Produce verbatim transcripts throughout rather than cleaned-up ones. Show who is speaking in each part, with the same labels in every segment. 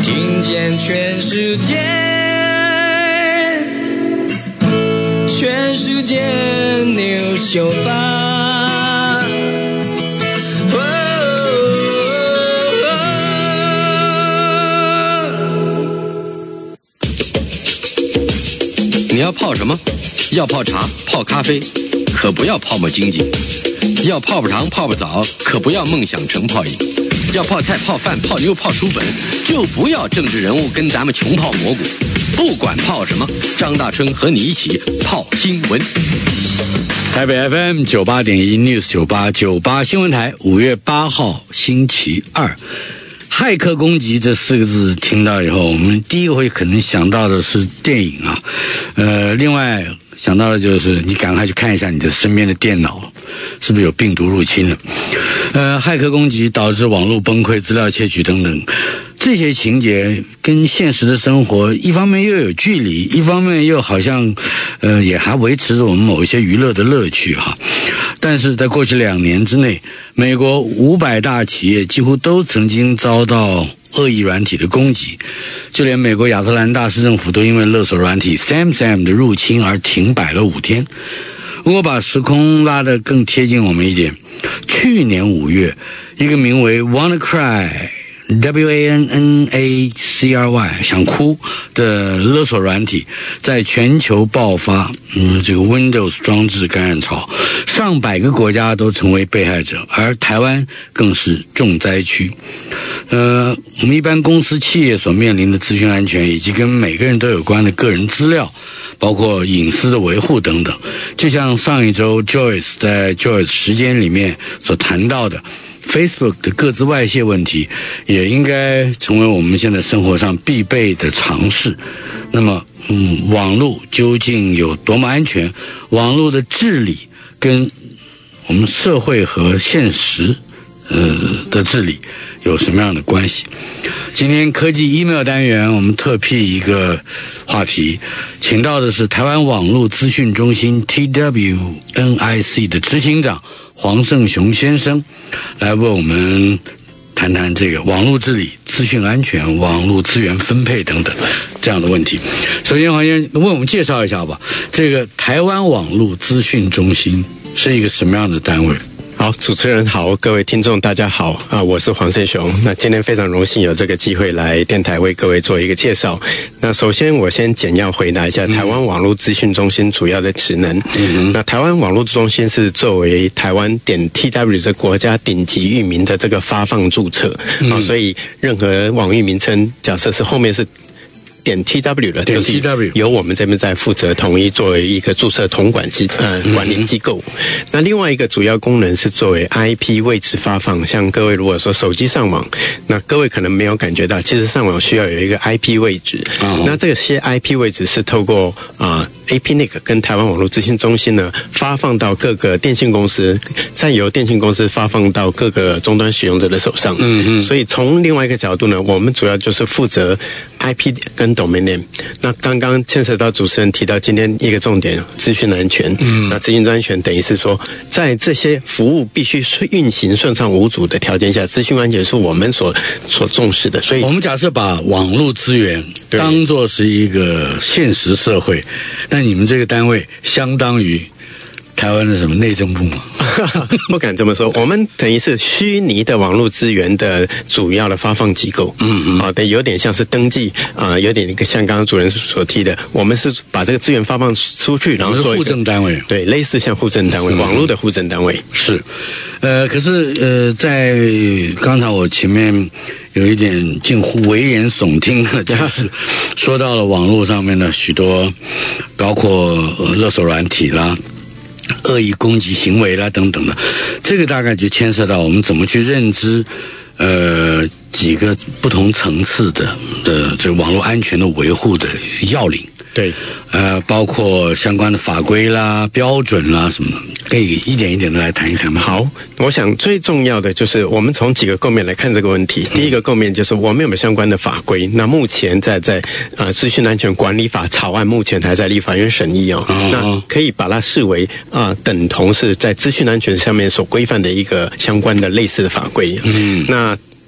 Speaker 1: 听见全世界，全世界牛秀吧。
Speaker 2: 你要泡什么？要泡茶、泡咖啡，可不要泡沫经济；要泡泡糖、泡泡澡，可不要梦想成泡影；要泡菜、泡饭、泡妞、泡书本，就不要政治人物跟咱们穷泡蘑菇。不管泡什么，张大春和你一起泡新闻。
Speaker 3: 台北 F M 九八点一 News 九八九八新闻台，五月八号星期二。骇客攻击这四个字听到以后，我们第一个会可能想到的是电影啊，呃，另外想到的就是你赶快去看一下你的身边的电脑是不是有病毒入侵了。呃，骇客攻击导致网络崩溃、资料窃取等等，这些情节跟现实的生活一方面又有距离，一方面又好像呃也还维持着我们某一些娱乐的乐趣哈。但是在过去两年之内，美国五百大企业几乎都曾经遭到恶意软体的攻击，就连美国亚特兰大市政府都因为勒索软体 Sam Sam 的入侵而停摆了五天。如果把时空拉得更贴近我们一点，去年五月，一个名为 WannaCry W A N N A C R Y 想哭的勒索软体在全球爆发，嗯，这个 Windows 装置感染潮，上百个国家都成为被害者，而台湾更是重灾区。呃，我们一般公司企业所面临的资讯安全以及跟每个人都有关的个人资料，包括隐私的维护等等，就像上一周 Joyce 在 Joyce 时间里面所谈到的Facebook 的个资外泄问题，也应该成为我们现在生活上必备的常识。那么，嗯，网络究竟有多么安全？网络的治理跟我们社会和现实，呃的治理有什么样的关系？今天科技 email 单元，我们特辟一个话题，请到的是台湾网络资讯中心 T W N I C 的执行长黄胜雄先生，来为我们谈谈这个网络治理、资讯安全、网络资源分配等等这样的问题。首先，黄先生为我们介绍一下吧，这个台湾网络资讯中心是一个什么样的单位？
Speaker 4: 好，主持人好，各位听众大家好啊，我是黄胜雄。那今天非常荣幸有这个机会来电台为各位做一个介绍。那首先我先简要回答一下台湾网络资讯中心主要的职能。嗯，那台湾网络中心是作为台湾点 T W 这国家顶级域名的这个发放注册，嗯，啊，所以任何网域名称，假设是后面是点 T W 的，就是由我们这边在负责统一作为一个注册统管机呃管理机构。那另外一个主要功能是作为 I P 位置发放，像各位如果说手机上网，那各位可能没有感觉到，其实上网需要有一个 I P 位置。哦，那这些 I P 位置是透过啊、呃、A P N I C 跟台湾网络资讯中心呢发放到各个电信公司，再由电信公司发放到各个终端使用者的手上。嗯嗯。所以从另外一个角度呢，我们主要就是负责 I P 跟domain name。那刚刚牵涉到主持人提到今天一个重点，资讯安全。嗯，那资讯安全等于是说，在这些服务必须运行顺畅无阻的条件下，资讯安全是我们所所重视的。所以，
Speaker 3: 我们假设把网络资源当作是一个现实社会，那你们这个单位相当于台湾的什么内政部吗？
Speaker 4: 不敢这么说，我们等于是虚拟的网络资源的主要的发放机构。嗯嗯，啊，对，有点像是登记啊、呃，有点一个像刚刚主任所提的，我们是把这个资源发放出去，然后
Speaker 3: 是户政单位，
Speaker 4: 对，类似像户政单位，网络的户政单位
Speaker 3: 是。呃，可是呃，在刚才我前面有一点近乎危言耸听的，就是说到了网络上面的许多，包括呃勒索软体啦。恶意攻击行为啦等等的，这个大概就牵涉到我们怎么去认知呃几个不同层次的的这个网络安全的维护的要领。
Speaker 4: 对，
Speaker 3: 呃，包括相关的法规啦、标准啦什么的，可以一点一点的来谈一谈吗？
Speaker 4: 好，我想最重要的就是我们从几个构面来看这个问题。第一个构面就是我们有没有相关的法规？那目前在在啊资讯安全管理法草案目前还在立法院审议哦，哦那可以把它视为啊、呃、等同是在资讯安全上面所规范的一个相关的类似的法规。嗯，那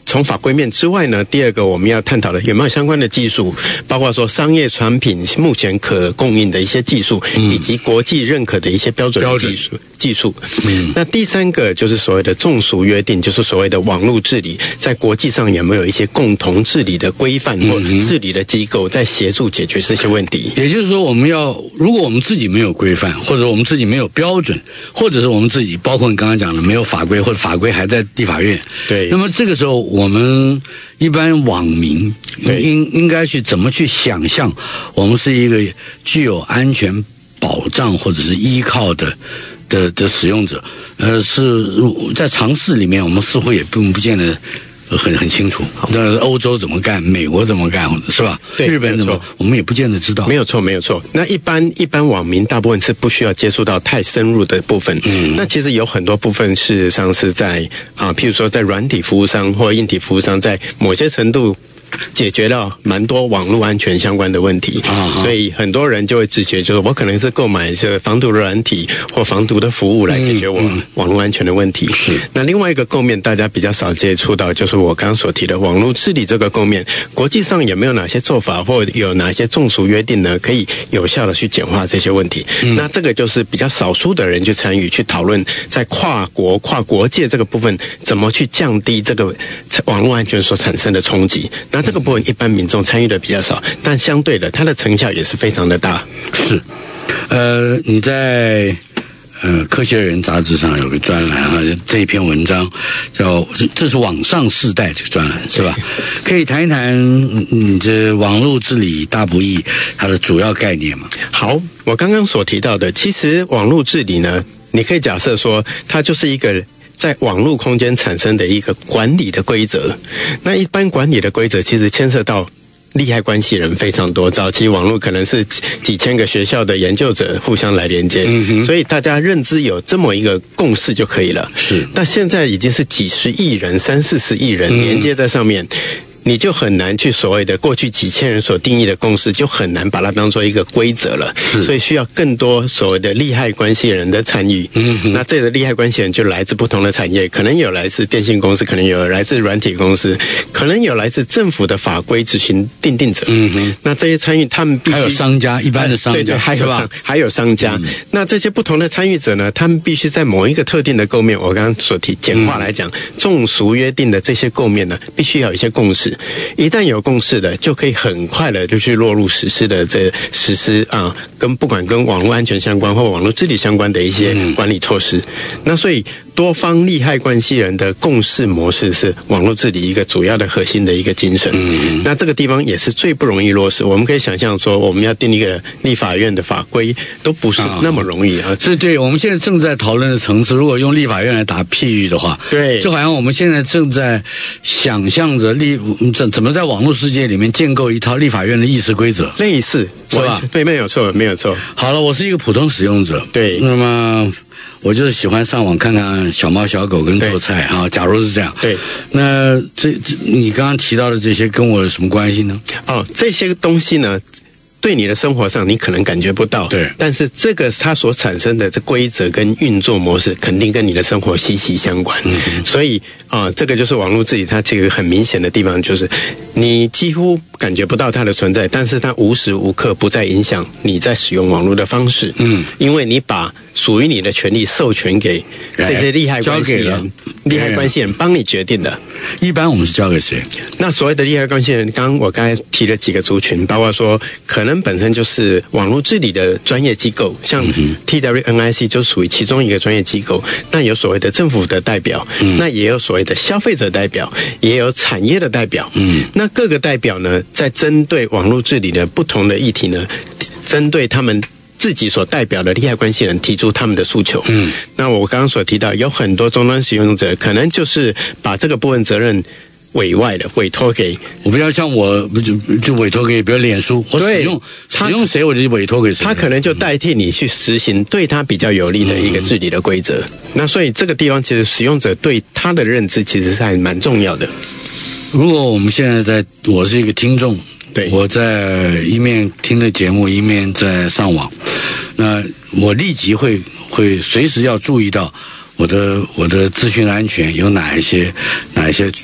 Speaker 4: 从法规面之外呢，第二个我们要探讨的有没有相关的技术，包括说商业产品目前可供应的一些技术，嗯、以及国际认可的一些标准的技术。技术。嗯，那第三个就是所谓的纵俗约定，就是所谓的网络治理，在国际上有没有一些共同治理的规范或治理的机构在协助解决这些问题？
Speaker 3: 也就是说，我们要如果我们自己没有规范，或者我们自己没有标准，或者是我们自己包括你刚刚讲的没有法规，或者法规还在立法院，
Speaker 4: 对，
Speaker 3: 那么这个时候我们一般网民应应该去怎么去想象，我们是一个具有安全保障或者是依靠的的的使用者，呃，是在常识里面，我们似乎也不不见得很很清楚。那欧洲怎么干，美国怎么干，是吧？
Speaker 4: 对，
Speaker 3: 日本怎么，我们也不见得知道。
Speaker 4: 没有错，没有错。那一般一般网民大部分是不需要接触到太深入的部分。嗯，那其实有很多部分事实上是在啊，譬如说在软体服务商或硬体服务商，在某些程度解决了蛮多网络安全相关的问题，啊、所以很多人就会直觉就是我可能是购买这个防毒的软体或防毒的服务来解决我网络安全的问题。是、嗯嗯。那另外一个构面大家比较少接触到，就是我刚刚所提的网络治理这个构面，国际上有没有哪些做法或有哪些纵俗约定呢？可以有效的去简化这些问题。嗯、那这个就是比较少数的人去参与去讨论，在跨国跨国界这个部分怎么去降低这个网络安全所产生的冲击。那这个部分一般民众参与的比较少，但相对的，它的成效也是非常的大。
Speaker 3: 是，呃，你在呃《科学人》杂志上有个专栏啊，这一篇文章叫“这是网上世代”这个专栏是吧？可以谈一谈你这网络治理大不易它的主要概念吗？
Speaker 4: 好，我刚刚所提到的，其实网络治理呢，你可以假设说，它就是一个在网络空间产生的一个管理的规则。那一般管理的规则其实牵涉到利害关系人非常多，早期网络可能是几几千个学校的研究者互相来连接，嗯、所以大家认知有这么一个共识就可以了。是，但现在已经是几十亿人、三四十亿人连接在上面。嗯，你就很难去所谓的过去几千人所定义的共识，就很难把它当做一个规则了。所以需要更多所谓的利害关系人的参与。嗯，那这个利害关系人就来自不同的产业，可能有来自电信公司，可能有来自软体公司，可能有来自政府的法规执行订定者。嗯哼，那这些参与他们必须
Speaker 3: 还有商家，一般的商家，
Speaker 4: 对对，还有商还有商家。嗯、那这些不同的参与者呢，他们必须在某一个特定的构面，我刚刚所提简化来讲，纵俗约定的这些构面呢，必须要有一些共识。一旦有共识的，就可以很快的就去落入实施的这实施啊，跟不管跟网络安全相关或网络治理相关的一些管理措施。嗯、那所以多方利害关系人的共识模式是网络治理一个主要的核心的一个精神。嗯、那这个地方也是最不容易落实。我们可以想象说，我们要定一个立法院的法规都不是那么容易啊。
Speaker 3: 这对我们现在正在讨论的层次，如果用立法院来打譬喻的话，
Speaker 4: 对，
Speaker 3: 就好像我们现在正在想象着立怎怎么在网络世界里面建构一套立法院的议事规则，
Speaker 4: 类似是吧？对，没有错，没有错。
Speaker 3: 好了，我是一个普通使用者，
Speaker 4: 对，
Speaker 3: 那么我就是喜欢上网看看小猫小狗跟做菜啊。假如是这样，
Speaker 4: 对，
Speaker 3: 那这这你刚刚提到的这些跟我有什么关系呢？
Speaker 4: 哦，这些东西呢，对你的生活上你可能感觉不到，
Speaker 3: 对，
Speaker 4: 但是这个它所产生的这规则跟运作模式，肯定跟你的生活息息相关。嗯、所以啊、呃，这个就是网络治理它这个很明显的地方，就是你几乎感觉不到它的存在，但是它无时无刻不在影响你在使用网络的方式。嗯，因为你把属于你的权利授权给这些利害关系人，利害关系人帮你决定的。
Speaker 3: 一般我们是交给谁？
Speaker 4: 那所谓的利害关系人，刚刚我刚才提了几个族群，包括说可能本身就是网络治理的专业机构，像 T W N I C 就属于其中一个专业机构。那有所谓的政府的代表，嗯、那也有所谓的消费者代表，也有产业的代表。嗯，那各个代表呢，在针对网络治理的不同的议题呢，针对他们自己所代表的利害关系人提出他们的诉求。嗯，那我刚刚所提到，有很多终端使用者可能就是把这个部分责任委外的委托给，
Speaker 3: 我比较像我就就委托给，比如脸书，我使用使用谁我就委托给谁，
Speaker 4: 他可能就代替你去实行对他比较有利的一个治理的规则。嗯、那所以这个地方其实使用者对他的认知其实是还蛮重要的。
Speaker 3: 如果我们现在在，我是一个听众。对，我在一面听着节目，一面在上网，那我立即会会随时要注意到我的我的资讯安全有哪一些哪一些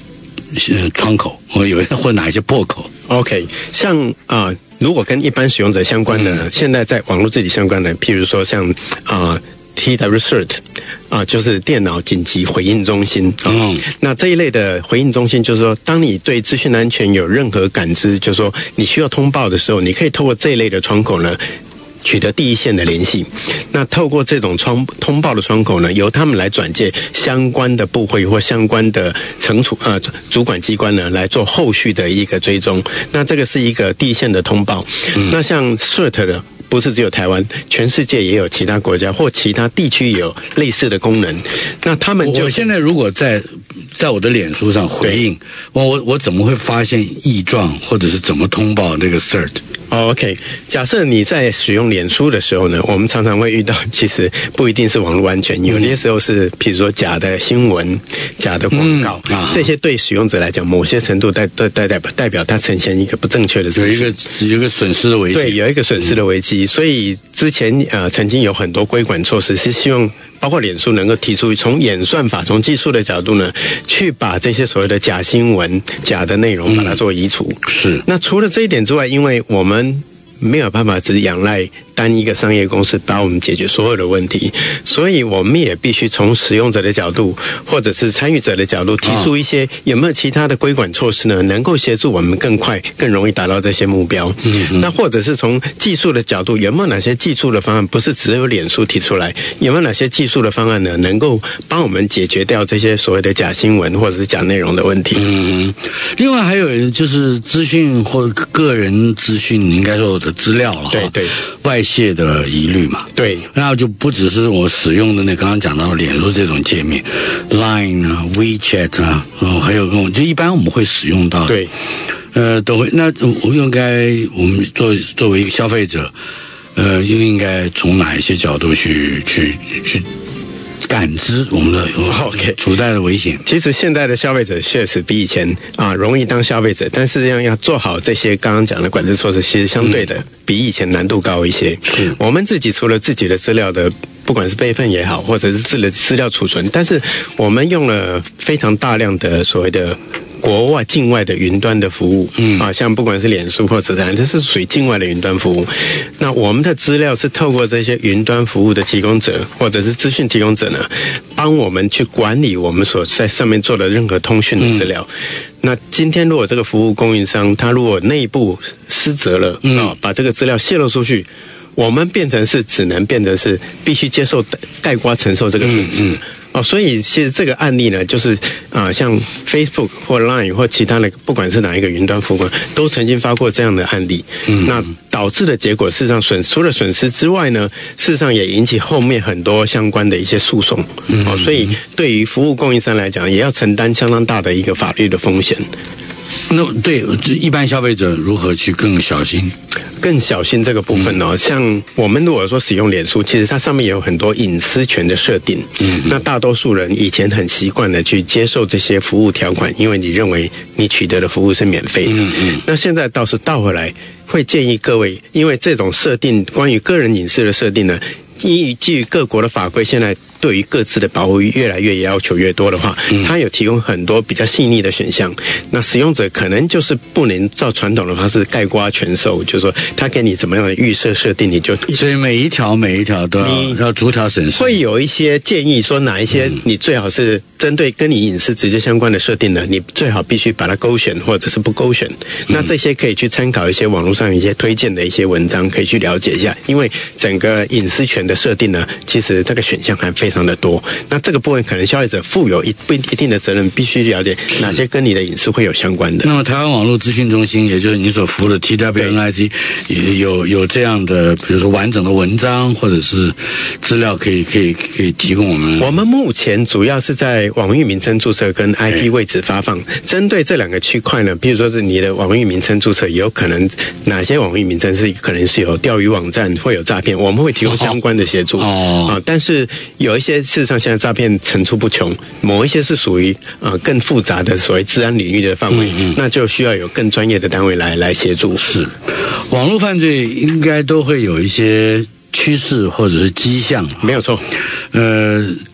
Speaker 3: 呃窗口，或有或哪一些破口
Speaker 4: ？OK， 像啊、呃，如果跟一般使用者相关的，嗯、现在在网络治理相关的，譬如说像啊、呃、T W C E R T 啊、呃，就是电脑紧急回应中心。嗯，那这一类的回应中心，就是说，当你对资讯安全有任何感知，就是说你需要通报的时候，你可以透过这一类的窗口呢，取得第一线的联系。那透过这种窗通报的窗口呢，由他们来转介相关的部会或相关的惩处呃主管机关呢来做后续的一个追踪。那这个是一个第一线的通报。嗯、那像 C E R T 的。不是只有台湾，全世界也有其他国家或其他地区有类似的功能。那他们就
Speaker 3: 我现在如果在在我的脸书上回应，我我我怎么会发现异状，或者是怎么通报那个 C E R T？
Speaker 4: 哦 ，OK， 假设你在使用脸书的时候呢，我们常常会遇到，其实不一定是网络安全，有些时候是，譬如说假的新闻、假的广告，嗯啊、这些对使用者来讲，某些程度代代代代表代表它呈现一个不正确的资讯，
Speaker 3: 有一个有一个损失的危机，
Speaker 4: 对，有一个损失的危机。嗯、所以之前呃曾经有很多规管措施，是希望包括脸书能够提出从演算法、从技术的角度呢，去把这些所谓的假新闻、假的内容把它做移除。
Speaker 3: 嗯、是。
Speaker 4: 那除了这一点之外，因为我们没有办法只仰赖单一个商业公司把我们解决所有的问题，所以我们也必须从使用者的角度或者是参与者的角度提出一些有没有其他的规管措施呢，能够协助我们更快更容易达到这些目标。嗯、那或者是从技术的角度，有没有哪些技术的方案不是只有脸书提出来，有没有哪些技术的方案呢，能够帮我们解决掉这些所谓的假新闻或者是假内容的问题。
Speaker 3: 嗯，另外还有就是资讯或个人资讯，应该说的资料了，
Speaker 4: 对对，
Speaker 3: 外泄的疑虑嘛，
Speaker 4: 对，
Speaker 3: 那就不只是我使用的那刚刚讲到脸书这种界面 ，Line 啊、WeChat 啊，哦，还有就一般我们会使用到的，
Speaker 4: 对，
Speaker 3: 呃，都会。那我应该我们作作为一个消费者，呃，又应该从哪一些角度去去去感知我们的 OK 处在的危险？
Speaker 4: 其实现在的消费者确实比以前啊容易当消费者，但是要要做好这些刚刚讲的管制措施，其实相对的比以前难度高一些。是我们自己除了自己的资料的，不管是备份也好，或者是自己的资料储存，但是我们用了非常大量的所谓的国外境外的云端的服务，嗯啊，像不管是脸书或者怎样，这是属于境外的云端服务。那我们的资料是透过这些云端服务的提供者或者是资讯提供者呢，帮我们去管理我们所在上面做的任何通讯的资料。嗯、那今天如果这个服务供应商他如果内部失责了，嗯啊，把这个资料泄露出去，我们变成是只能变成是必须接受概括承受这个损失。嗯嗯哦，所以其实这个案例呢，就是啊、呃，像 Facebook 或 Line 或其他的，不管是哪一个云端服务，都曾经发过这样的案例。嗯，那导致的结果，事实上损除了损失之外呢，事实上也引起后面很多相关的一些诉讼。嗯，哦，所以对于服务供应商来讲，也要承担相当大的一个法律的风险。
Speaker 3: 那对一般消费者如何去更小心？
Speaker 4: 更小心这个部分哦，像我们如果说使用脸书，其实它上面也有很多隐私权的设定。嗯，那大多数人以前很习惯的去接受这些服务条款，因为你认为你取得的服务是免费的。嗯嗯。那现在倒是倒回来，会建议各位，因为这种设定关于个人隐私的设定呢，基于基于各国的法规，现在对于各自的保护越来越要求越多的话，它有提供很多比较细腻的选项。那使用者可能就是不能照传统的方式概括全收，就是说他给你怎么样的预设设定，你就
Speaker 3: 所以每一条每一条都要要逐条审视。
Speaker 4: 会有一些建议说哪一些你最好是针对跟你隐私直接相关的设定呢，你最好必须把它勾选或者是不勾选。那这些可以去参考一些网络上一些推荐的一些文章，可以去了解一下。因为整个隐私权的设定呢，其实这个选项还非常的多。那这个部分可能消费者负有一一定的责任，必须了解哪些跟你的隐私会有相关的。
Speaker 3: 那么台湾网络资讯中心，也就是你所服务的 T W N I C， 有有这样的，比如说完整的文章或者是资料，可以可以可以提供我们。
Speaker 4: 我们目前主要是在网域名称注册跟 I P 位置发放，针对这两个区块呢，比如说是你的网域名称注册，有可能哪些网域名称是可能是有钓鱼网站会有诈骗，我们会提供相关的协助。哦，啊，但是有一些事实上现在诈骗层出不穷，某一些是属于呃更复杂的所谓治安领域的范围，嗯嗯，那就需要有更专业的单位来来协助。
Speaker 3: 是，网络犯罪应该都会有一些趋势或者是迹象，
Speaker 4: 没有错。
Speaker 3: 呃，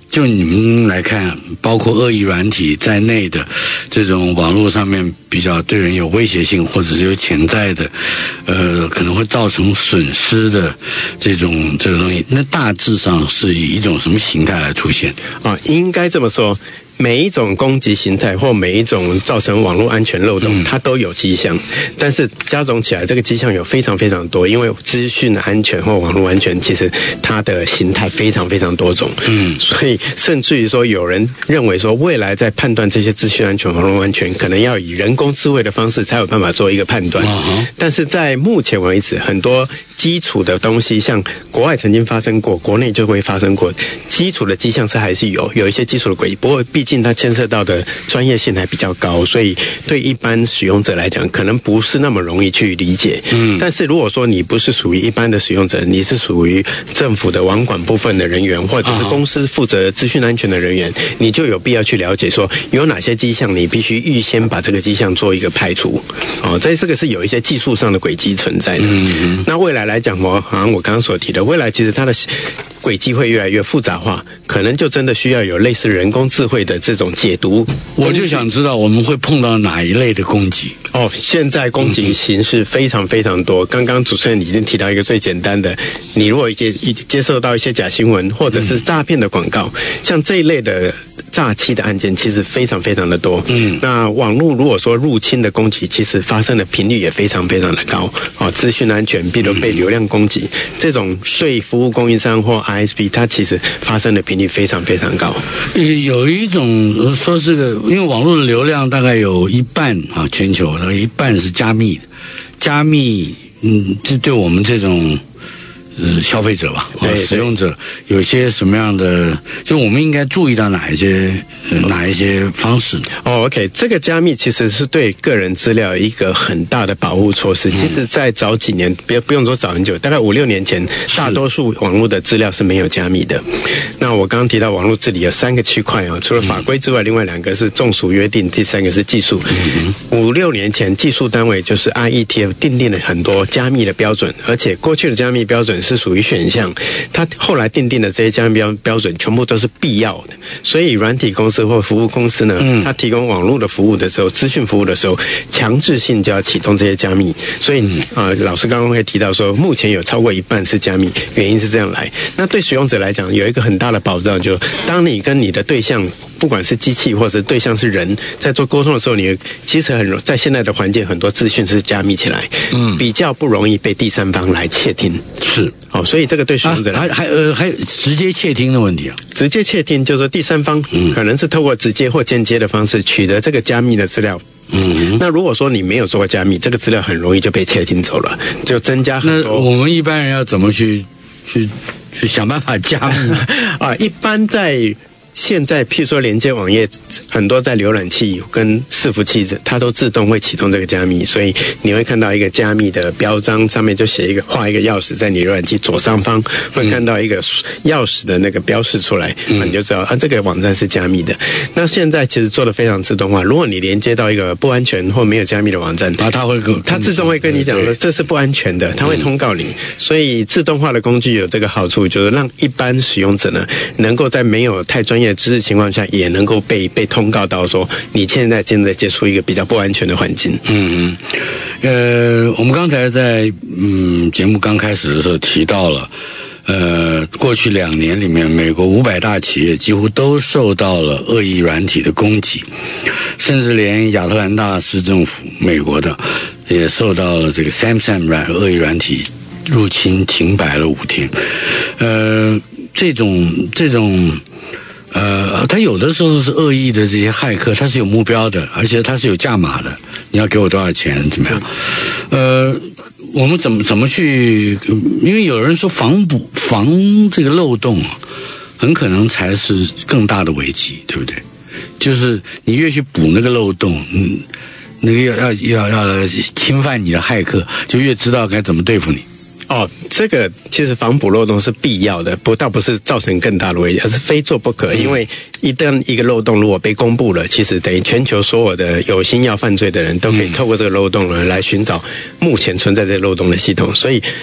Speaker 3: 就你们来看，包括恶意软体在内的这种网络上面比较对人有威胁性，或者是有潜在的，呃，可能会造成损失的这种这个东西，那大致上是以一种什么形态来出现？
Speaker 4: 啊，应该这么说。每一种攻击形态或每一种造成网络安全漏洞，它都有迹象，但是加总起来，这个迹象有非常非常多。因为资讯安全或网络安全，其实它的形态非常非常多种。嗯，所以甚至于说，有人认为说，未来在判断这些资讯安全、网络安全，可能要以人工智慧的方式才有办法做一个判断。Uh-huh. 但是在目前为止，很多基础的东西，像国外曾经发生过，国内就会发生过，基础的迹象是还是有有一些基础的轨迹，不过毕竟它牵涉到的专业性还比较高，所以对一般使用者来讲，可能不是那么容易去理解。嗯，但是如果说你不是属于一般的使用者，你是属于政府的网管部分的人员，或者是公司负责资讯安全的人员，你就有必要去了解说有哪些迹象，你必须预先把这个迹象做一个排除。哦，这这个是有一些技术上的轨迹存在的。嗯，那未来来讲，我好像我刚刚所提的，未来其实它的轨迹会越来越复杂化，可能就真的需要有类似人工智慧的这种解读。
Speaker 3: 我就想知道我们会碰到哪一类的攻击。
Speaker 4: 哦，现在攻击形式非常非常多。刚刚主持人已经提到一个最简单的，你如果接接受到一些假新闻或者是诈骗的广告，像这一类的诈欺的案件，其实非常非常的多。嗯，那网络如果说入侵的攻击，其实发生的频率也非常非常的高。哦，资讯安全，比如被流量攻击，这种对服务供应商或 I S P， 它其实发生的频率非常非常高。
Speaker 3: 有一种说这个，因为网络的流量大概有一半啊，全球大概一半是加密的，加密，嗯，这对我们这种呃消费者吧，啊，使用者有些什么样的，就我们应该注意到哪一些、呃、哪一些方式？
Speaker 4: 哦 ，OK， 这个加密其实是对个人资料一个很大的保护措施。嗯、其实，在早几年，别不用说早很久，大概五六年前，大多数网络的资料是没有加密的。那我刚刚提到网络治理有三个区块啊，除了法规之外，嗯、另外两个是纵属约定，第三个是技术。嗯、五六年前，技术单位就是 I E T F 订定了很多加密的标准，而且过去的加密标准是属于选项，它后来订定的这些加密标标准全部都是必要的。所以软体公司或服务公司呢，嗯、它提供网络的服务的时候，资讯服务的时候，强制性就要启动这些加密。所以啊、呃，老师刚刚会提到说，目前有超过一半是加密，原因是这样来。那对使用者来讲，有一个很大的保障，就当你跟你的对象，不管是机器或者对象是人，在做沟通的时候，你其实很在现在的环境，很多资讯是加密起来，嗯，比较不容易被第三方来窃听。
Speaker 3: 是，
Speaker 4: 哦，所以这个对使用者来、
Speaker 3: 啊、还还呃还有直接窃听的问题啊。
Speaker 4: 直接窃听就是说第三方可能是透过直接或间接的方式取得这个加密的资料。嗯，那如果说你没有做过加密，这个资料很容易就被窃听走了，就增加很多。
Speaker 3: 那我们一般人要怎么去去去想办法加密
Speaker 4: 啊？一般在现在，譬如说连接网页，很多在浏览器跟伺服器，它都自动会启动这个加密，所以你会看到一个加密的标章，上面就写一个画一个钥匙，在你浏览器左上方会看到一个钥匙的那个标示出来，嗯、你就知道啊，这个网站是加密的。那现在其实做得非常自动化，如果你连接到一个不安全或没有加密的网站，
Speaker 3: 啊，它会跟
Speaker 4: 它自动会跟你讲说这是不安全的，它会通告你。嗯、所以自动化的工具有这个好处，就是让一般使用者呢，能够在没有太专业知识情况下，也能够被被通告到说，你现在正在接触一个比较不安全的环境。
Speaker 3: 嗯嗯，呃，我们刚才在嗯节目刚开始的时候提到了，呃，过去两年里面，美国五百大企业几乎都受到了恶意软体的攻击，甚至连亚特兰大市政府，美国的也受到了这个 Samsung 软恶意软体入侵，停摆了五天。呃，这种这种。呃，他有的时候是恶意的这些骇客，他是有目标的，而且他是有价码的，你要给我多少钱，怎么样？呃，我们怎么怎么去？因为有人说防补防这个漏洞，很可能才是更大的危机，对不对？就是你越去补那个漏洞，嗯，那个要要要要来侵犯你的骇客，就越知道该怎么对付你。
Speaker 4: 哦，这个其实防补漏洞是必要的，不倒不是造成更大的危机，而是非做不可。因为一旦一个漏洞如果被公布了，其实等于全球所有的有心要犯罪的人都可以透过这个漏洞呢来寻找目前存在这个漏洞的系统，所以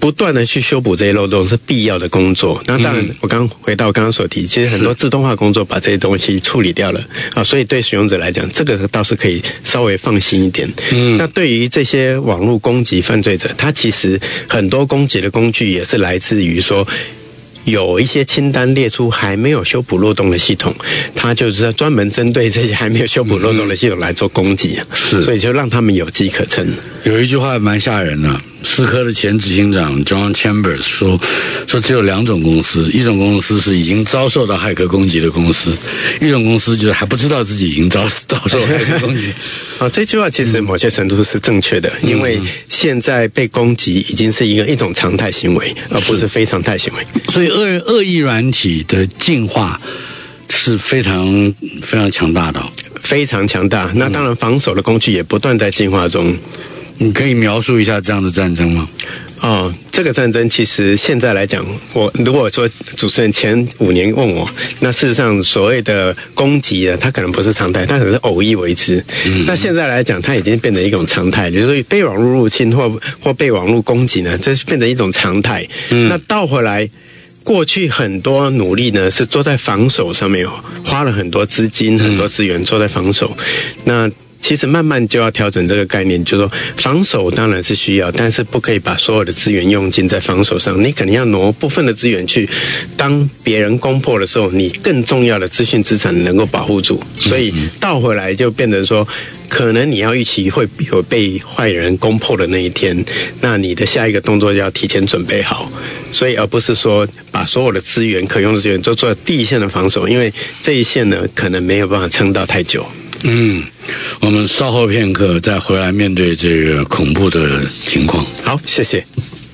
Speaker 4: 不断的去修补这些漏洞是必要的工作。那当然，我刚回到刚刚所提，其实很多自动化工作把这些东西处理掉了啊，所以对使用者来讲，这个倒是可以稍微放心一点。嗯，那对于这些网络攻击犯罪者，他其实很多攻击的工具也是来自于说，有一些清单列出还没有修补漏洞的系统，它就是专门针对这些还没有修补漏洞的系统来做攻击，是，所以就让他们有机可乘。
Speaker 3: 有一句话蛮吓人的，思科的前执行长 John Chambers 说，说只有两种公司，一种公司是已经遭受到骇客攻击的公司，一种公司就是还不知道自己已经遭遭受骇客攻击。
Speaker 4: 啊，这句话其实某些程度是正确的，因为现在被攻击已经是一个一种常态行为，而不是非常态行为。
Speaker 3: 所以恶恶意软体的进化是非常非常强大的、哦，
Speaker 4: 非常强大。那当然，防守的工具也不断在进化中。
Speaker 3: 你可以描述一下这样的战争吗？
Speaker 4: 哦，这个战争其实现在来讲，我如果说主持人前五年问我，那事实上所谓的攻击呢，它可能不是常态，它可能是偶一为之。嗯，那现在来讲，它已经变成一种常态，就是说被网络入侵或或被网络攻击呢，这是变成一种常态。嗯，那倒回来。过去很多努力呢，是做在防守上面，花了很多资金、很多资源做在防守。那其实慢慢就要调整这个概念，就是说防守当然是需要，但是不可以把所有的资源用尽在防守上，你可能要挪部分的资源去，当别人攻破的时候，你更重要的资讯资产能够保护住。所以倒回来就变成说，可能你要预期会有被坏人攻破的那一天，那你的下一个动作就要提前准备好，所以而不是说把所有的资源可用的资源都做第一线的防守，因为这一线呢可能没有办法撑到太久。
Speaker 3: 嗯，我们稍后片刻再回来面对这个恐怖的情况。
Speaker 4: 好，谢谢。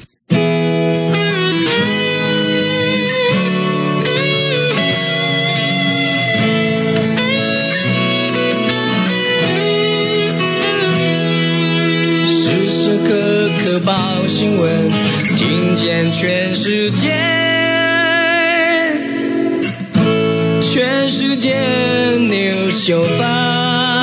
Speaker 1: 时时刻刻报新闻，听见全世界，全世界 News 九八。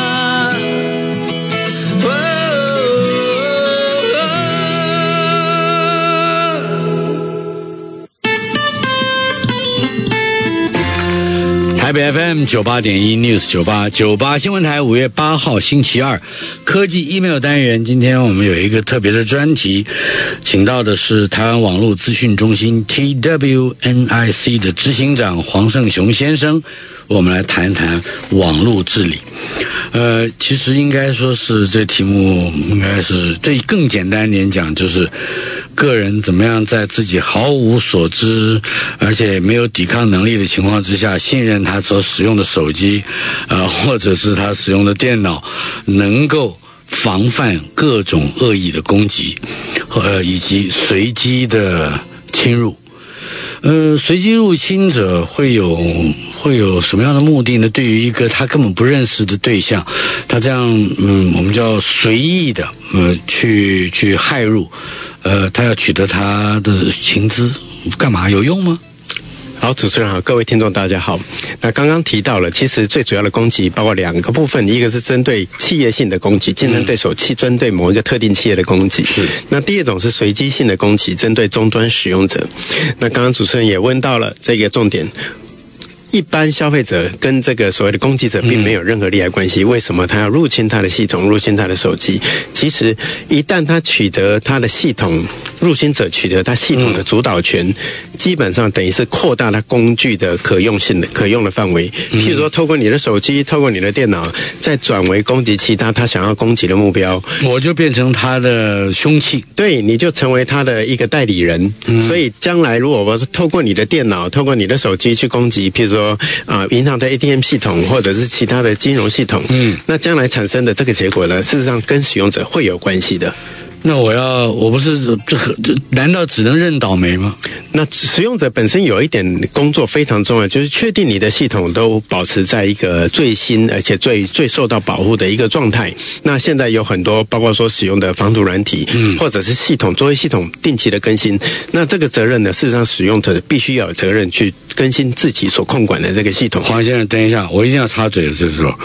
Speaker 3: 台北 F M 九八点一 News 九八九八新闻台五月八号星期二科技 email 单元，今天我们有一个特别的专题，请到的是台湾网络资讯中心 T W N I C 的执行长黄胜雄先生，我们来谈一谈网络治理。呃，其实应该说是这题目应该是最更简单一点讲，就是个人怎么样在自己毫无所知而且没有抵抗能力的情况之下，信任他所使用的手机呃，或者是他使用的电脑能够防范各种恶意的攻击呃，以及随机的侵入。呃，随机入侵者会有会有什么样的目的呢？对于一个他根本不认识的对象，他这样嗯，我们叫随意的呃去去骇入，呃，他要取得他的情资，干嘛？有用吗？
Speaker 4: 好，主持人好，各位听众大家好。那刚刚提到了，其实最主要的攻击包括两个部分，一个是针对企业性的攻击，竞争对手去针对某一个特定企业的攻击。是。那第二种是随机性的攻击，针对终端使用者。那刚刚主持人也问到了这个重点。一般消费者跟这个所谓的攻击者并没有任何利害关系，为什么他要入侵他的系统，入侵他的手机？其实一旦他取得他的系统，入侵者取得他系统的主导权，基本上等于是扩大他工具的可用性的可用的范围。譬如说，透过你的手机，透过你的电脑，再转为攻击其他他想要攻击的目标，
Speaker 3: 我就变成他的凶器。
Speaker 4: 对，你就成为他的一个代理人。嗯、所以将来如果我是透过你的电脑，透过你的手机去攻击，譬如说啊、呃，银行的 A T M 系统或者是其他的金融系统，嗯，那将来产生的这个结果呢，事实上跟使用者会有关系的。
Speaker 3: 那我要，我不是这这，难道只能认倒霉吗？
Speaker 4: 那使用者本身有一点工作非常重要，就是确定你的系统都保持在一个最新而且最最受到保护的一个状态。那现在有很多，包括说使用的防毒软体，嗯，或者是系统作为系统定期的更新。那这个责任呢，事实上使用者必须要有责任去更新自己所控管的这个系统。
Speaker 3: 黄先生，等一下，我一定要插嘴的这时候。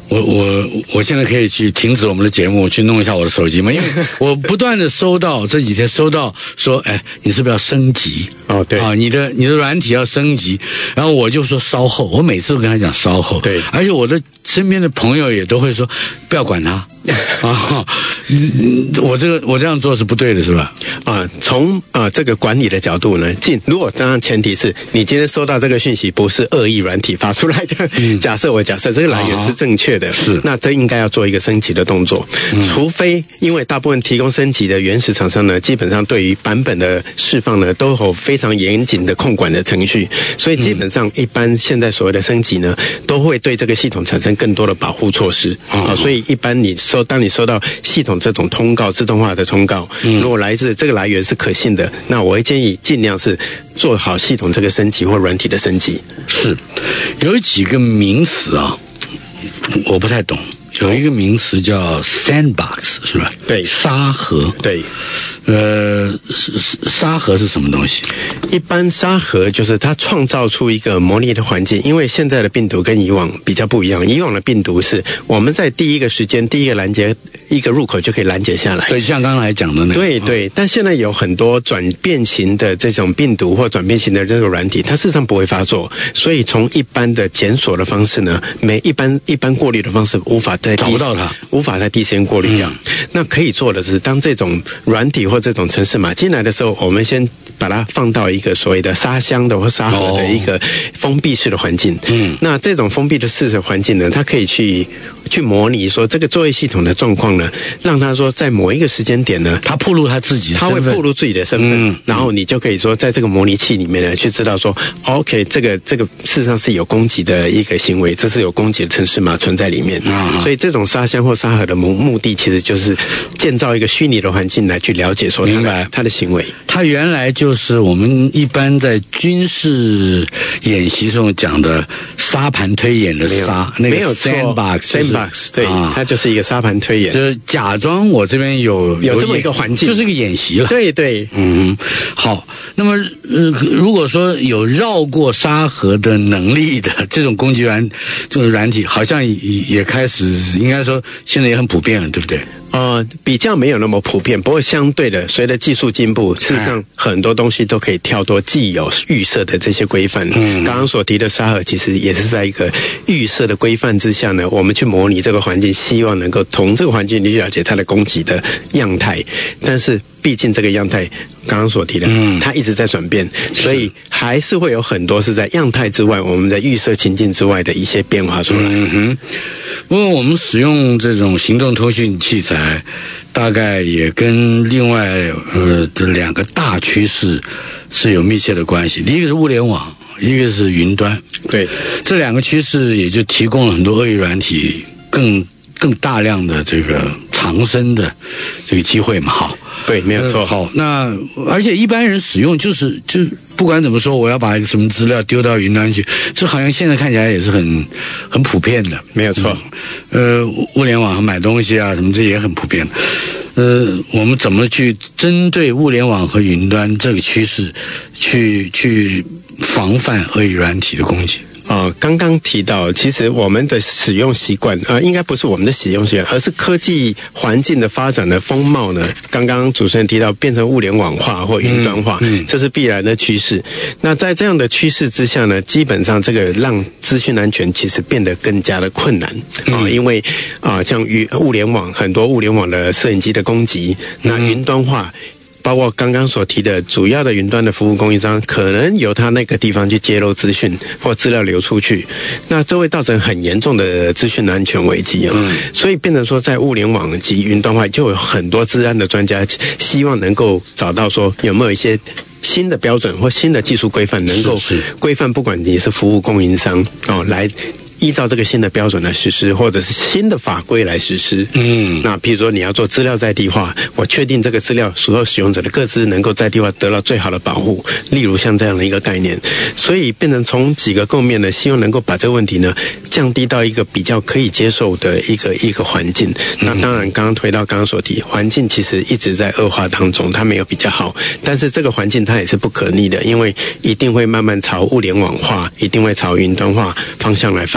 Speaker 3: 我我我现在可以去停止我们的节目，我去弄一下我的手机吗？因为我不断的收到这几天收到说，哎，你是不是要升级？
Speaker 4: 哦，对
Speaker 3: 啊，你的你的软体要升级，然后我就说稍后，我每次都跟他讲稍后，
Speaker 4: 对，
Speaker 3: 而且我的身边的朋友也都会说不要管他啊，我这个我这样做是不对的，是吧？
Speaker 4: 啊，从啊这个管理的角度呢，进如果当然前提是你今天收到这个讯息不是恶意软体发出来的，嗯、假设我假设这个来源是正确的，
Speaker 3: 是、啊、
Speaker 4: 那这应该要做一个升级的动作，嗯、除非因为大部分提供升级的原始厂商呢，基本上对于版本的释放呢都有非常严谨的控管的程序，所以基本上一般现在所谓的升级呢，都会对这个系统产生更多的保护措施啊，所以一般你收当你收到系统这种通告自动化的通告，嗯、如果来自这个来源是可信的，那我会建议尽量是做好系统这个升级或软体的升级。
Speaker 3: 是有几个名词啊，我不太懂。有一个名词叫 sandbox 是吧？
Speaker 4: 对，
Speaker 3: 沙盒。
Speaker 4: 对，
Speaker 3: 呃，沙盒是什么东西？
Speaker 4: 一般沙盒就是它创造出一个模拟的环境，因为现在的病毒跟以往比较不一样，以往的病毒是我们在第一个时间、第一个拦截一个入口就可以拦截下来。
Speaker 3: 对，像刚才讲的那个。
Speaker 4: 对对，但现在有很多转变型的这种病毒或转变型的这个软体，它事实上不会发作，所以从一般的检索的方式呢，每一般一般过滤的方式无法在
Speaker 3: 找不到它，
Speaker 4: 无法在第一时间过滤掉。嗯、那可以做的是，当这种软体或这种程式码进来的时候，我们先把它放到一个所谓的沙箱的或沙盒的一个封闭式的环境。嗯，那这种封闭的式的环境呢，它可以去去模拟说这个作业系统的状况呢，让它说在某一个时间点呢，
Speaker 3: 它暴露它自己的身份，
Speaker 4: 它会暴露自己的身份，嗯、然后你就可以说在这个模拟器里面呢，去知道说 ，OK， 这个这个事实上是有攻击的一个行为，这是有攻击的程式码存在里面。啊、所以这种沙箱或沙盒的目目的其实就是建造一个虚拟的环境来去了解说它的它的行为。
Speaker 3: 它原来就是我们一般在军事演习中讲的沙盘推演的沙，那个 sandbox
Speaker 4: sandbox 对，啊、它就是一个沙盘推演，
Speaker 3: 就是假装我这边有
Speaker 4: 有这么一个环境，
Speaker 3: 就是一个演习了。
Speaker 4: 对对，
Speaker 3: 嗯，好。那么呃，如果说有绕过沙盒的能力的这种攻击软这种软体，好像也也开始应该说现在也很普遍了，对不对？
Speaker 4: 呃，比较没有那么普遍，不过相对的，随着技术进步，事实上很多东西都可以跳脱既有预设的这些规范。嗯，刚刚所提的沙盒其实也是在一个预设的规范之下呢，我们去模拟这个环境，希望能够从这个环境去了解它的攻击的样态，但是毕竟这个样态刚刚所提的，嗯，它一直在转变，所以还是会有很多是在样态之外，我们的预设情境之外的一些变化出来。
Speaker 3: 嗯哼，因为我们使用这种行动通讯器材，大概也跟另外呃这两个大趋势是有密切的关系。第一个是物联网，一个是云端。
Speaker 4: 对，
Speaker 3: 这两个趋势也就提供了很多恶意软体更更大量的这个藏身的这个机会嘛，哈。
Speaker 4: 对，没有错。
Speaker 3: 呃、好，那而且一般人使用就是就不管怎么说，我要把一个什么资料丢到云端去，这好像现在看起来也是很很普遍的，
Speaker 4: 没有错。
Speaker 3: 嗯、呃，物联网上买东西啊什么，这也很普遍。呃，我们怎么去针对物联网和云端这个趋势，去去防范恶意软体的攻击？
Speaker 4: 呃，刚刚提到，其实我们的使用习惯，呃，应该不是我们的使用习惯，而是科技环境的发展的风貌呢。刚刚主持人提到，变成物联网化或云端化，嗯嗯、这是必然的趋势。那在这样的趋势之下呢，基本上这个让资讯安全其实变得更加的困难啊、呃，因为啊、呃，像与物联网很多物联网的摄影机的攻击，那云端化。包括刚刚所提的主要的云端的服务供应商，可能由他那个地方去揭露资讯或资料流出去，那这会造成很严重的资讯安全危机啊、哦。嗯、所以变成说，在物联网及云端化，就有很多资安的专家希望能够找到说有没有一些新的标准或新的技术规范，能够规范不管你是服务供应商哦来。依照这个新的标准来实施，或者是新的法规来实施。嗯，那譬如说你要做资料在地化，我确定这个资料所有使用者的各自能够在地化得到最好的保护。例如像这样的一个概念，所以变成从几个构面呢，希望能够把这个问题呢降低到一个比较可以接受的一个一个环境。那当然，刚刚推到刚刚所提，环境其实一直在恶化当中，它没有比较好，但是这个环境它也是不可逆的，因为一定会慢慢朝物联网化，一定会朝云端化方向来发展。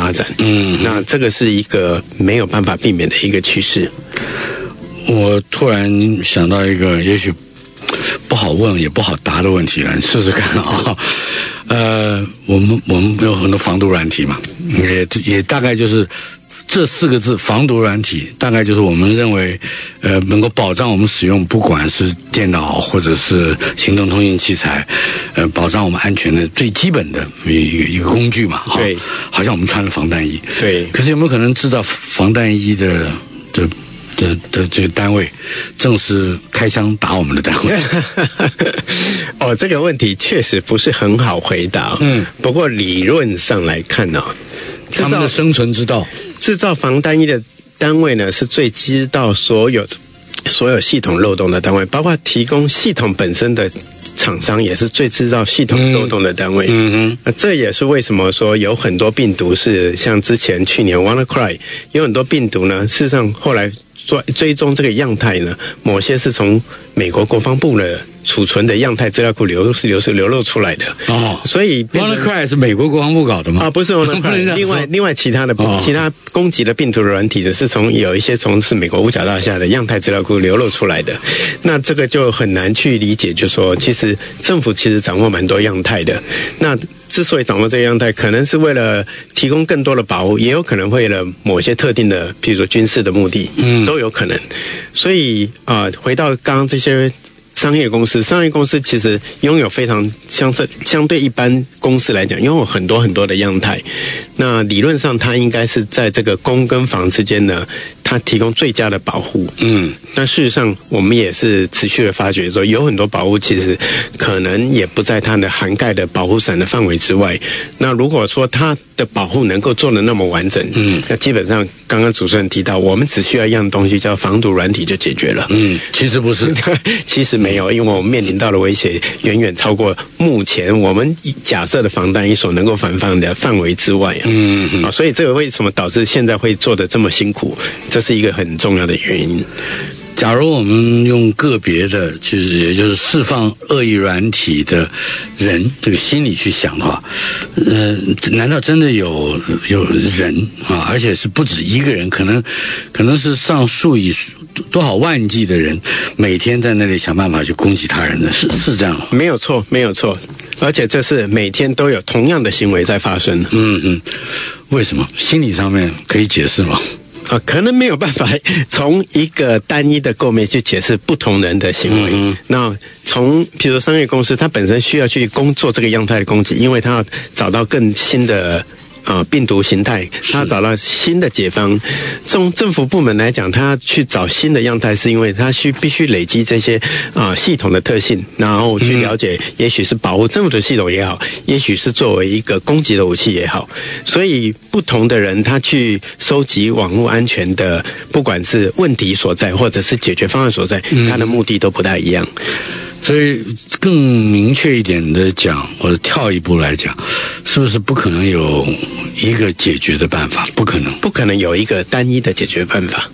Speaker 4: 发展。
Speaker 3: 嗯，
Speaker 4: 那这个是一个没有办法避免的一个趋势。
Speaker 3: 我突然想到一个，也许不好问也不好答的问题啊，你试试看啊。呃，我们我们有很多防毒软体嘛，也也大概就是这四个字防毒软体，大概就是我们认为呃能够保障我们使用不管是电脑或者是行动通信器材，呃保障我们安全的最基本的一个一个工具嘛。
Speaker 4: 对，
Speaker 3: 好像我们穿了防弹衣。
Speaker 4: 对，
Speaker 3: 可是有没有可能制造防弹衣的的的的这个单位，正是开枪打我们的单位？
Speaker 4: 哦，这个问题确实不是很好回答。嗯，不过理论上来看呢、哦，
Speaker 3: 他们的生存之道，
Speaker 4: 制造防弹衣的单位呢，是最知道所有所有系统漏洞的单位，包括提供系统本身的厂商也是最知道系统漏洞的单位。嗯嗯，这也是为什么说有很多病毒是像之前去年 WannaCry 有很多病毒呢，事实上后来追追踪这个样态呢，某些是从美国国防部的储存的样态资料库流是流是流露出来的
Speaker 3: 哦，
Speaker 4: 所以
Speaker 3: WannaCry 是美国国防部搞的吗？
Speaker 4: 啊，不是 WannaCry， 另外另外其他的、哦、其他攻击的病毒的软体的是从有一些从是美国五角大厦的样态资料库流露出来的，那这个就很难去理解，就是说其实政府其实掌握蛮多样态的，那之所以掌握这个样态，可能是为了提供更多的保护，也有可能为了某些特定的，比如说军事的目的，嗯，都有可能。所以啊、呃，回到刚刚这些商业公司，商业公司其实拥有非常相相对一般公司来讲，拥有很多很多的样态。那理论上，它应该是在这个公跟防之间呢，它提供最佳的保护。嗯，那事实上，我们也是持续的发觉说，有很多保护其实可能也不在它的涵盖的保护伞的范围之外。那如果说它的保护能够做得那么完整，嗯，那基本上刚刚主持人提到，我们只需要一样东西叫防毒软体就解决了。嗯，
Speaker 3: 其实不是，
Speaker 4: 其实没有，因为我们面临到的威胁远远超过目前我们假设的防弹衣所能够防范的范围之外啊。嗯嗯，啊，所以这个为什么导致现在会做得这么辛苦？这是一个很重要的原因。
Speaker 3: 假如我们用个别的，就是也就是释放恶意软体的人这个心理去想的话，呃，难道真的有有人啊，而且是不止一个人，可能可能是上数以多少万计的人，每天在那里想办法去攻击他人的，是是这样吗？
Speaker 4: 没有错，没有错，而且这是每天都有同样的行为在发生。
Speaker 3: 嗯嗯，为什么？心理上面可以解释吗？
Speaker 4: 啊，可能没有办法从一个单一的构面去解释不同人的行为。嗯、那从比如说商业公司，它本身需要去工作这个样态的攻击，因为它要找到更新的啊病毒形态，它要找到新的解方。从政府部门来讲，它要去找新的样态，是因为它需必须累积这些啊系统的特性，然后去了解，也许是保护政府的系统也好，也许是作为一个攻击的武器也好。所以不同的人他去收集网络安全的，不管是问题所在，或者是解决方案所在，他的目的都不太一样。
Speaker 3: 所以更明确一点的讲，或者跳一步来讲，是不是不可能有一个解决的办法？不可能，
Speaker 4: 不可能有一个单一的解决办法。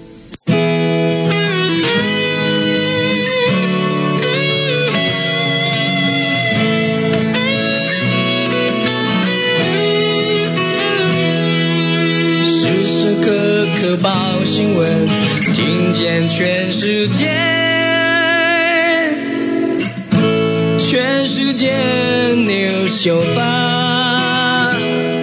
Speaker 1: 时时刻刻报新闻，听见全世界。全世界 News 九八，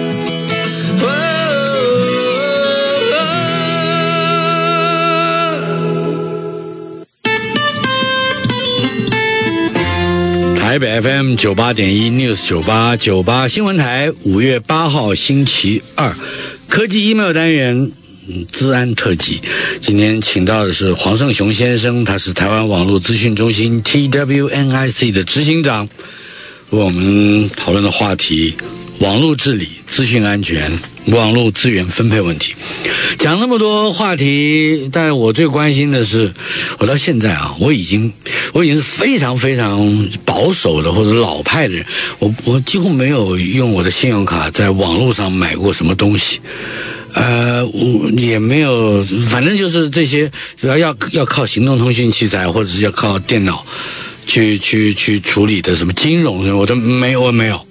Speaker 3: 台北 F M 九八点一 News 九八九八新闻台，五月八号星期二，科技 email 单元。资安特辑，今天请到的是黄胜雄先生，他是台湾网络资讯中心 T W N I C 的执行长。为我们讨论的话题：网络治理、资讯安全、网络资源分配问题。讲那么多话题，但我最关心的是，我到现在啊，我已经我已经是非常非常保守的或者老派的人，我我几乎没有用我的信用卡在网络上买过什么东西。呃，我也没有，反正就是这些，主要要要靠行动通讯器材或者是要靠电脑去去去处理的什么金融，我都没有，我没有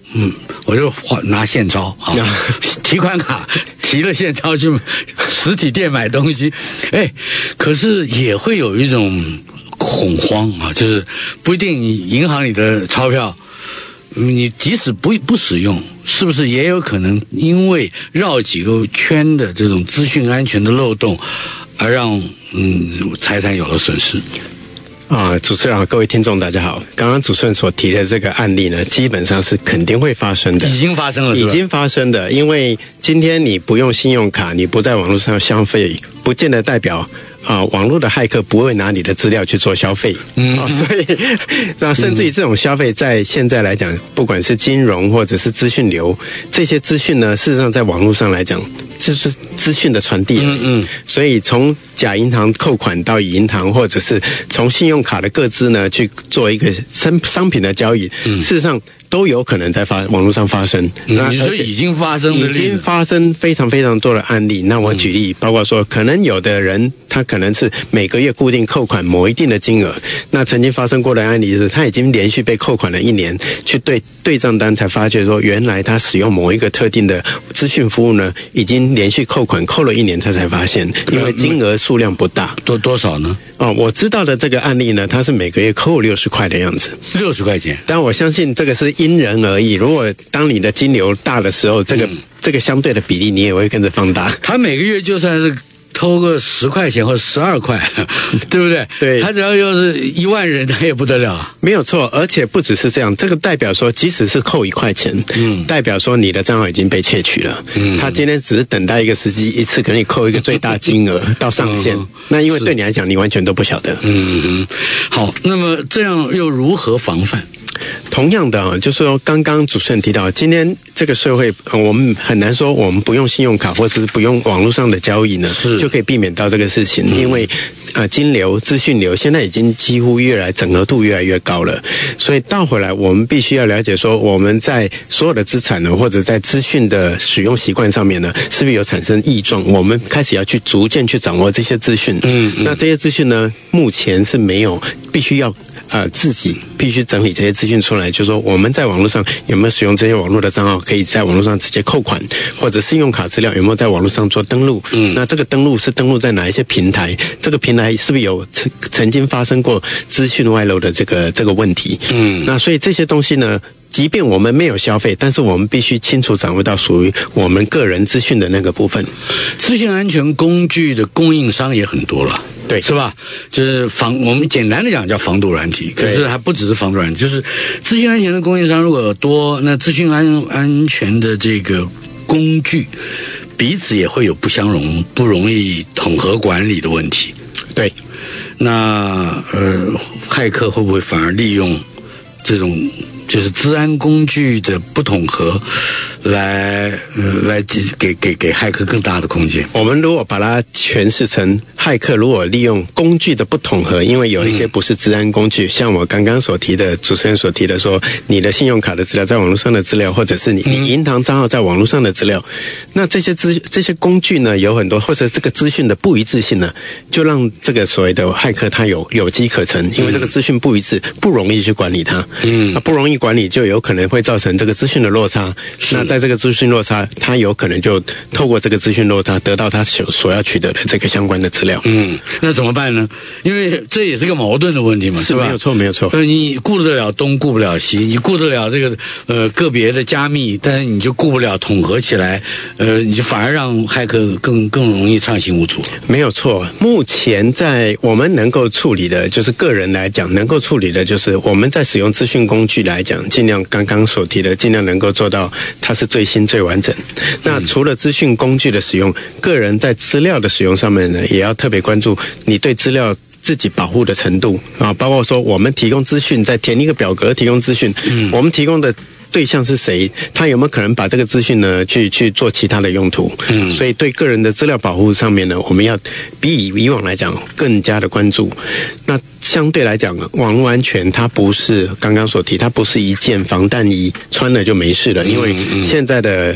Speaker 3: 嗯，我就拿现钞啊，提款卡提了现钞去实体店买东西，哎，可是也会有一种恐慌啊，就是不一定你银行里的钞票，你即使不不使用，是不是也有可能因为绕几个圈的这种资讯安全的漏洞，而让嗯财产有了损失？
Speaker 4: 啊，主持人好，各位听众大家好。刚刚主持人所提的这个案例呢，基本上是肯定会发生的，
Speaker 3: 已经发生了是吧，
Speaker 4: 已经发生的。因为今天你不用信用卡，你不在网络上消费，不见得代表啊，网络的骇客不会拿你的资料去做消费。嗯、啊，所以那甚至于这种消费，在现在来讲，不管是金融或者是资讯流，这些资讯呢，事实上在网络上来讲，就是资讯的传递而已。嗯嗯。所以从假银行扣款到银行，或者是从信用卡的个资呢去做一个商商品的交易，嗯、事实上都有可能在发网络上发生。
Speaker 3: 嗯、你说已经发生的，
Speaker 4: 已经发生非常非常多的案例。那我举例，嗯、包括说，可能有的人他可能是每个月固定扣款某一定的金额，那曾经发生过的案例是，他已经连续被扣款了一年，去对对账单才发觉说，原来他使用某一个特定的资讯服务呢，已经连续扣款扣了一年，他才发现，因为金额数量不大。
Speaker 3: 多多少呢？
Speaker 4: 哦，我知道的这个案例呢，它是每个月扣六十块的样子，
Speaker 3: 六十块钱。
Speaker 4: 但我相信这个是因人而异。如果当你的金流大的时候，这个、嗯、这个相对的比例你也会跟着放大。
Speaker 3: 他每个月就算是偷个十块钱或者十二块，对不对？
Speaker 4: 对，
Speaker 3: 他只要要是一万人，他也不得了。
Speaker 4: 没有错，而且不只是这样，这个代表说，即使是扣一块钱，嗯，代表说你的账号已经被窃取了。嗯，他今天只是等待一个时机，一次给你扣一个最大金额到上限。嗯、那因为对你来讲，你完全都不晓得。
Speaker 3: 嗯嗯，好，那么这样又如何防范？
Speaker 4: 同样的啊，就是说，刚刚主持人提到，今天这个社会，我们很难说我们不用信用卡或者是不用网络上的交易呢，就可以避免到这个事情。嗯、因为呃，金流、资讯流现在已经几乎越来整合度越来越高了，所以倒回来，我们必须要了解说，我们在所有的资产呢，或者在资讯的使用习惯上面呢，是不是有产生异状？我们开始要去逐渐去掌握这些资讯。嗯，那这些资讯呢，目前是没有，必须要呃自己必须整理这些资讯出来，就是说我们在网络上有没有使用这些网络的账号，可以在网络上直接扣款，或者信用卡资料有没有在网络上做登录？嗯，那这个登录是登录在哪一些平台？这个平台是不是有曾曾经发生过资讯外漏的这个这个问题？嗯，那所以这些东西呢，即便我们没有消费，但是我们必须清楚掌握到属于我们个人资讯的那个部分。
Speaker 3: 资讯安全工具的供应商也很多了。
Speaker 4: 对，
Speaker 3: 是吧？就是防，我们简单的讲叫防毒软体，可是还不只是防毒软体，就是资讯安全的供应商如果多，那资讯安安全的这个工具彼此也会有不相容、不容易统合管理的问题。
Speaker 4: 对，
Speaker 3: 那呃，骇客会不会反而利用这种就是资安工具的不统合，来呃来给给给骇客更大的空间？
Speaker 4: 我们如果把它诠释成骇客如果利用工具的不统合，因为有一些不是资安工具，嗯、像我刚刚所提的，主持人所提的说，你的信用卡的资料在网络上的资料，或者是你你银行账号在网络上的资料，嗯、那这些资这些工具呢有很多，或者这个资讯的不一致性呢，就让这个所谓的骇客他有有机可乘，因为这个资讯不一致，不容易去管理它，嗯，那不容易管理就有可能会造成这个资讯的落差，那在这个资讯落差，他有可能就透过这个资讯落差得到他所所要取得的这个相关的资料。
Speaker 3: 嗯，那怎么办呢？因为这也是个矛盾的问题嘛，是吧？
Speaker 4: 没有错，没有错。
Speaker 3: 呃，你顾得了东，顾不了西，你顾得了这个呃个别的加密，但是你就顾不了统合起来，呃，你就反而让骇客更更容易畅行无阻。
Speaker 4: 没有错，目前在我们能够处理的，就是个人来讲能够处理的，就是我们在使用资讯工具来讲，尽量刚刚所提的，尽量能够做到它是最新最完整。那除了资讯工具的使用，个人在资料的使用上面呢，也要特别关注你对资料自己保护的程度啊，包括说我们提供资讯，在填一个表格提供资讯，嗯，我们提供的对象是谁？他有没有可能把这个资讯呢去去做其他的用途？嗯，所以对个人的资料保护上面呢，我们要比以以往来讲更加的关注。那相对来讲，网络安全它不是刚刚所提，它不是一件防弹衣穿了就没事了，因为现在的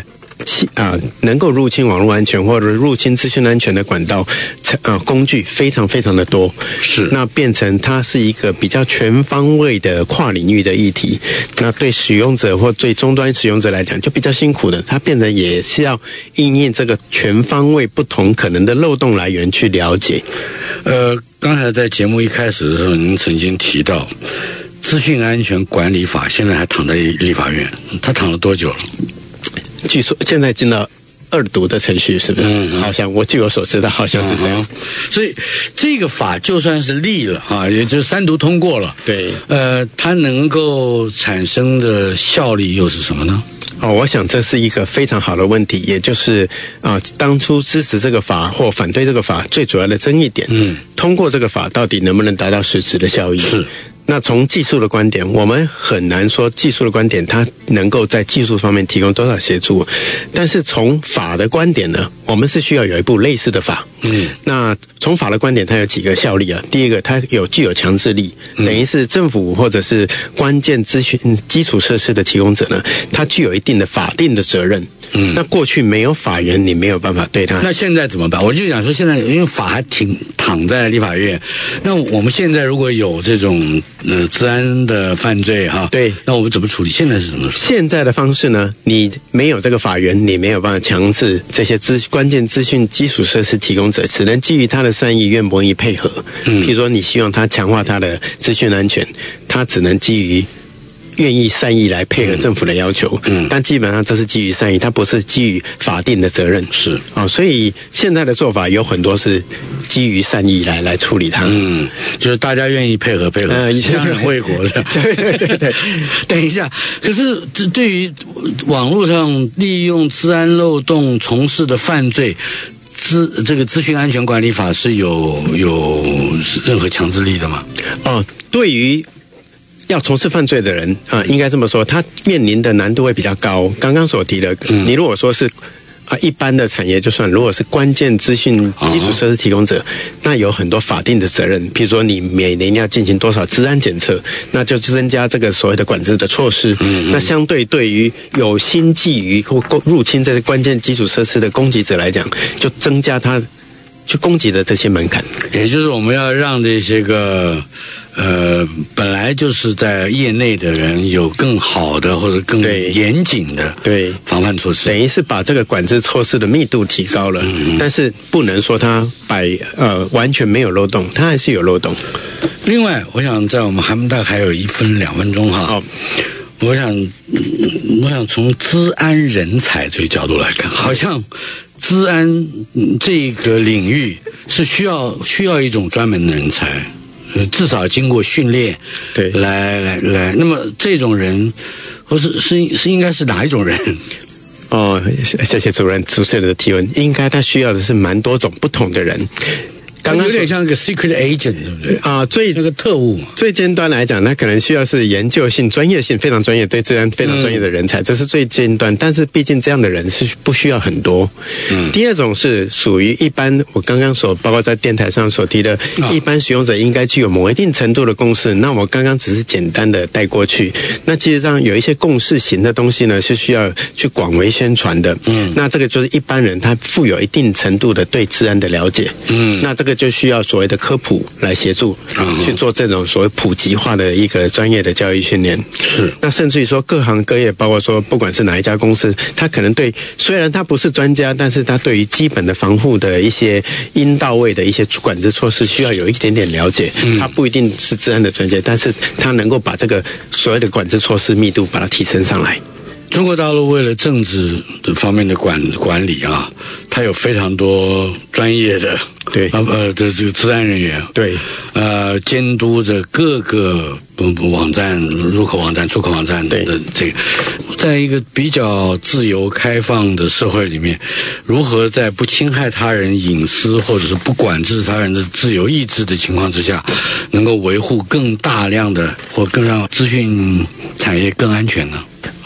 Speaker 4: 啊，能够入侵网络安全或者入侵资讯安全的管道，啊，工具非常非常的多，
Speaker 3: 是
Speaker 4: 那变成它是一个比较全方位的跨领域的议题。那对使用者或对终端使用者来讲，就比较辛苦的，它变成也是要因应这个全方位不同可能的漏洞来源去了解。
Speaker 3: 呃，刚才在节目一开始的时候，您曾经提到资讯安全管理法现在还躺在立法院，它躺了多久了？
Speaker 4: 据说现在进到二读的程序，是不是？
Speaker 3: 嗯，
Speaker 4: 好像我据我所知道，好像是这样。
Speaker 3: 嗯、所以这个法就算是立了啊，也就是三读通过了，
Speaker 4: 对，
Speaker 3: 呃，它能够产生的效力又是什么呢？
Speaker 4: 哦，我想这是一个非常好的问题，也就是啊、呃，当初支持这个法或反对这个法最主要的争议点，嗯，通过这个法到底能不能达到实质的效益？
Speaker 3: 是。
Speaker 4: 那从技术的观点，我们很难说技术的观点它能够在技术方面提供多少协助，但是从法的观点呢，我们是需要有一部类似的法。嗯，那从法的观点，它有几个效力啊？第一个，它有具有强制力，等于是政府或者是关键资讯基础设施的提供者呢，它具有一定的法定的责任。嗯，那过去没有法源，你没有办法对他。
Speaker 3: 那现在怎么办？我就想说，现在因为法还挺躺在立法院，那我们现在如果有这种呃治安的犯罪哈，
Speaker 4: 对，
Speaker 3: 那我们怎么处理？现在是怎么处理？
Speaker 4: 现在的方式呢？你没有这个法源，你没有办法强制这些资关键资讯基础设施提供者，只能基于他的善意、愿不愿意配合。嗯，譬如说你希望他强化他的资讯安全，他只能基于愿意善意来配合政府的要求，嗯，但基本上这是基于善意，它不是基于法定的责任，
Speaker 3: 是
Speaker 4: 啊、哦，所以现在的做法有很多是基于善意来来处理它，
Speaker 3: 嗯，就是大家愿意配合配合，
Speaker 4: 呃，
Speaker 3: 相忍为国的，
Speaker 4: 对对对对。
Speaker 3: 等一下，可是对于网络上利用资安漏洞从事的犯罪，资这个资讯安全管理法是有有任何强制力的吗？
Speaker 4: 哦，对于要从事犯罪的人啊、呃，应该这么说，他面临的难度会比较高。刚刚所提的，嗯、你如果说是啊一般的产业就算，如果是关键资讯基础设施提供者，哦、那有很多法定的责任，譬如说你每年要进行多少治安检测，那就增加这个所谓的管制的措施。嗯嗯，那相对对于有心觊觎或入侵这些关键基础设施的攻击者来讲，就增加他去攻击的这些门槛。
Speaker 3: 也就是我们要让这些个。呃，本来就是在业内的人有更好的或者更严谨的
Speaker 4: 对
Speaker 3: 防范措施，
Speaker 4: 等于是把这个管制措施的密度提高了，嗯、但是不能说它百呃完全没有漏洞，它还是有漏洞。
Speaker 3: 另外，我想在我们还大概还有一分两分钟哈，哦、我想我想从资安人才这个角度来看，好像资安这个领域是需要需要一种专门的人才。至少经过训练，
Speaker 4: 对，
Speaker 3: 来来来，那么这种人，或是是是应该是哪一种人？
Speaker 4: 哦，谢谢主任主持人的提问。应该他需要的是蛮多种不同的人。
Speaker 3: 刚刚有点像一个 secret agent， 对不对？
Speaker 4: 啊，最
Speaker 3: 那个特务嘛。
Speaker 4: 最尖端来讲，那可能需要是研究性、专业性非常专业、对治安非常专业的人才，嗯、这是最尖端。但是毕竟这样的人是不需要很多。嗯。第二种是属于一般，我刚刚所包括在电台上所提的，啊、一般使用者应该具有某一定程度的共识。那我刚刚只是简单的带过去。那其实上有一些共识型的东西呢，是需要去广为宣传的。嗯。那这个就是一般人他富有一定程度的对治安的了解。嗯。那这个就需要所谓的科普来协助，嗯、去做这种所谓普及化的一个专业的教育训练。
Speaker 3: 是，
Speaker 4: 那甚至于说各行各业，包括说不管是哪一家公司，他可能对虽然他不是专家，但是他对于基本的防护的一些应到位的一些管制措施，需要有一点点了解。嗯、他不一定是治安的专家，但是他能够把这个所谓的管制措施密度把它提升上来。
Speaker 3: 中国大陆为了政治的方面的管管理啊，它有非常多专业的
Speaker 4: 对
Speaker 3: 呃呃这这个治安人员
Speaker 4: 对
Speaker 3: 呃监督着各个网站入口网站出口网站的这个，在一个比较自由开放的社会里面，如何在不侵害他人隐私或者是不管制他人的自由意志的情况之下，能够维护更大量的或更让资讯产业更安全呢？
Speaker 4: 哦，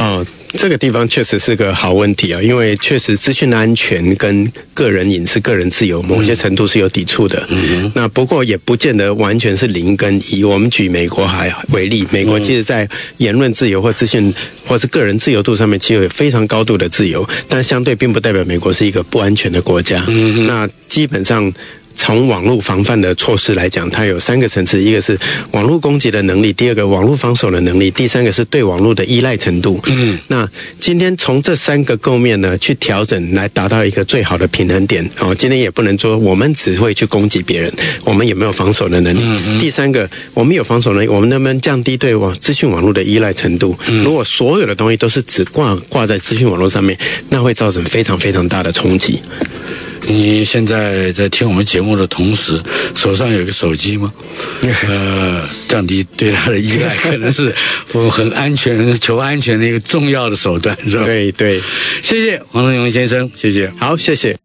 Speaker 4: 这个地方确实是个好问题啊，因为确实资讯安全跟个人隐私、个人自由某些程度是有抵触的。嗯，那不过也不见得完全是零跟一。我们举美国还为例，美国其实在言论自由或资讯或是个人自由度上面，其实有非常高度的自由，但相对并不代表美国是一个不安全的国家。嗯，那基本上。从网络防范的措施来讲，它有三个层次，一个是网络攻击的能力，第二个网络防守的能力，第三个是对网络的依赖程度。嗯，那今天从这三个构面呢去调整，来达到一个最好的平衡点。哦，今天也不能说我们只会去攻击别人，我们有没有防守的能力？嗯嗯。第三个，我们有防守能力，我们能不能降低对网资讯网络的依赖程度？嗯，如果所有的东西都是只挂挂在资讯网络上面，那会造成非常非常大的冲击。
Speaker 3: 你现在在听我们节目的同时，手上有一个手机吗？呃，降低对它的依赖，可能是很安全、求安全的一个重要的手段，是吧？
Speaker 4: 对对，
Speaker 3: 谢谢黄胜雄先生，谢谢。
Speaker 4: 好，谢谢。